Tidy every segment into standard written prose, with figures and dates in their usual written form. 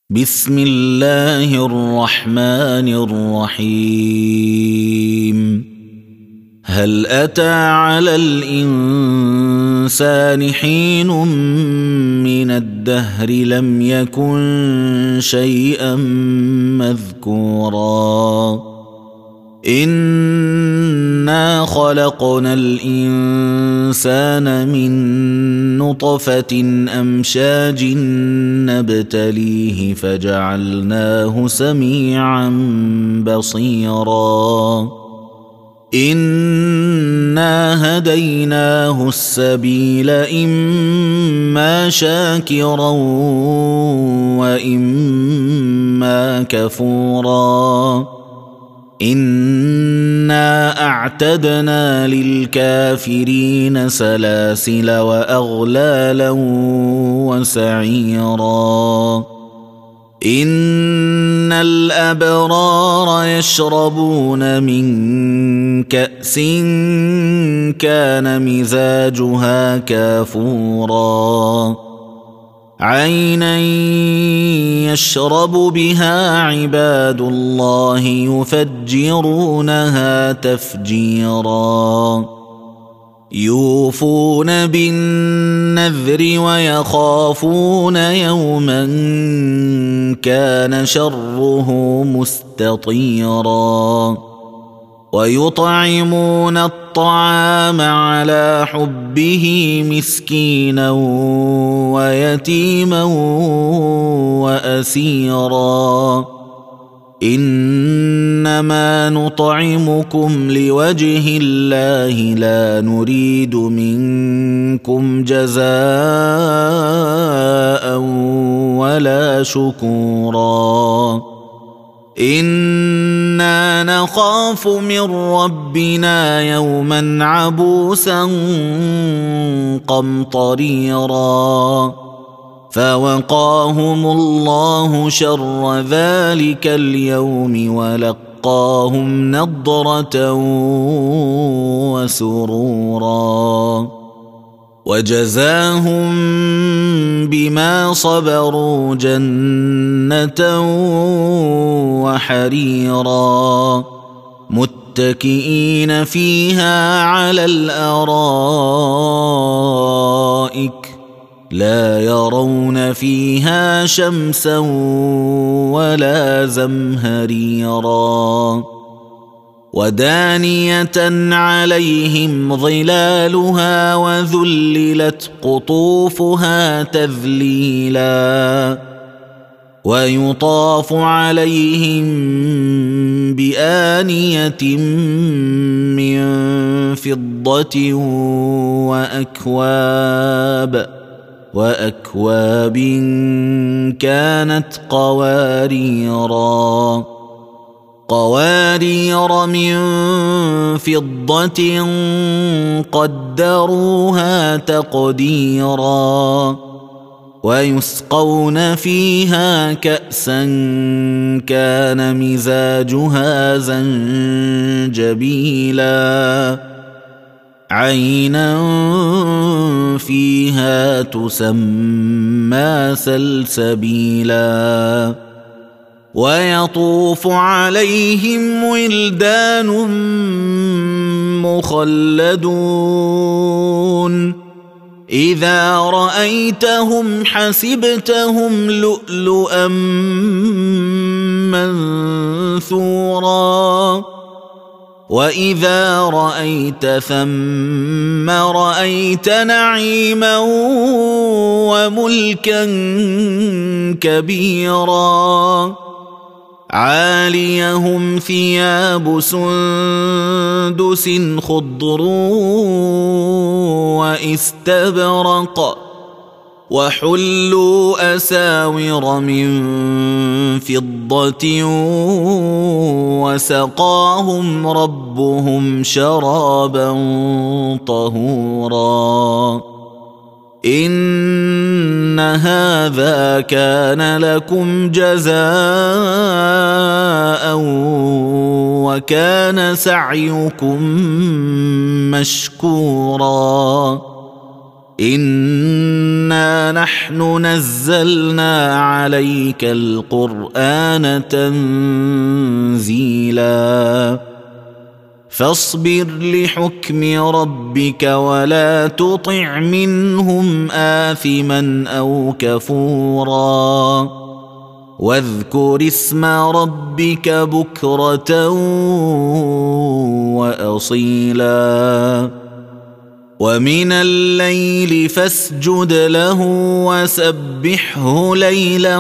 بسم الله الرحمن الرحيم. هل أتى على الإنسان حين من الدهر لم يكن شيئا مذكورا إنا خلقنا الإنسان من نطفة أمشاج نبتليه فجعلناه سميعا بصيرا إنا هديناه السبيل إما شاكرا وإما كفورا إنا أعتدنا للكافرين سلاسل وأغلالا وسعيرا إن الأبرار يشربون من كأس كان مزاجها كافورا عينا يشرب بها عباد الله يفجرونها تفجيرا يوفون بالنذر ويخافون يوما كان شره مستطيرا ويطعمون الطعام على حبه مسكينا ويتيما وأسيرا إنما نطعمكم لوجه الله لا نريد منكم جزاء ولا شكورا إنا نخاف من ربنا يوما عبوسا قمطريرا فوقاهم الله شر ذلك اليوم ولقاهم نضرة وسرورا وجزاهم بما صبروا جنة وحريرا متكئين فيها على الأرائك لا يرون فيها شمسا ولا زمهريرا ودانية عليهم ظلالها وذللت قطوفها تذليلا ويطاف عليهم بآنية من فضة وأكواب كانت قوارير من فضة قدروها تقديرا ويسقون فيها كأسا كان مزاجها زنجبيلا عينا فيها تسمى سلسبيلا ويطوف عليهم ولدان مخلدون إذا رأيتهم حسبتهم لؤلؤا منثورا وإذا رأيت ثم رأيت نعيما وملكا كبيرا عاليهم ثياب سندس خضر واستبرق وحلوا أساور من فضة وسقاهم ربهم شرابا طهورا إن هذا كان لكم جزاء وكان سعيكم مشكورا إنا نحن نزلنا عليك القرآن تنزيلا فاصبر لحكم ربك ولا تطع منهم آثما أو كفورا واذكر اسم ربك بكرة وأصيلا ومن الليل فاسجد له وسبحه ليلا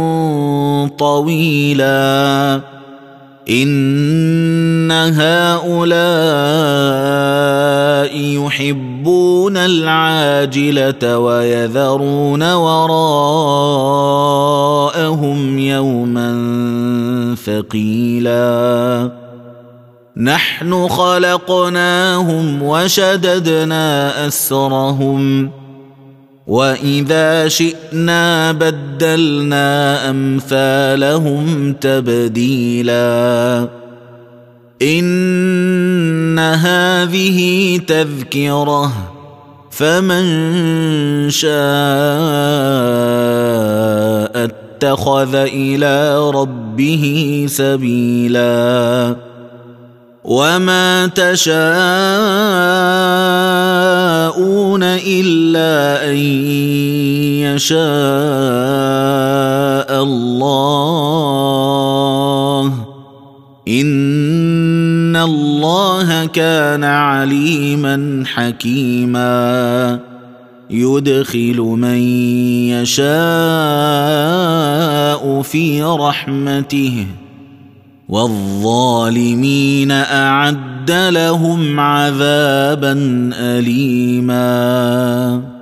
طويلا إن هؤلاء يحبون العاجلة ويذرون وراءهم يوما ثقيلا نحن خلقناهم وشددنا أسرهم وإذا شئنا بدلنا أمثالهم تبديلا إن هذه تذكرة فمن شاء اتخذ إلى ربه سبيلا وما تشاءون إلا أن يشاء الله إن الله كان عليما حكيما يدخل من يشاء في رحمته والظالمين أعد لهم عذابا أليما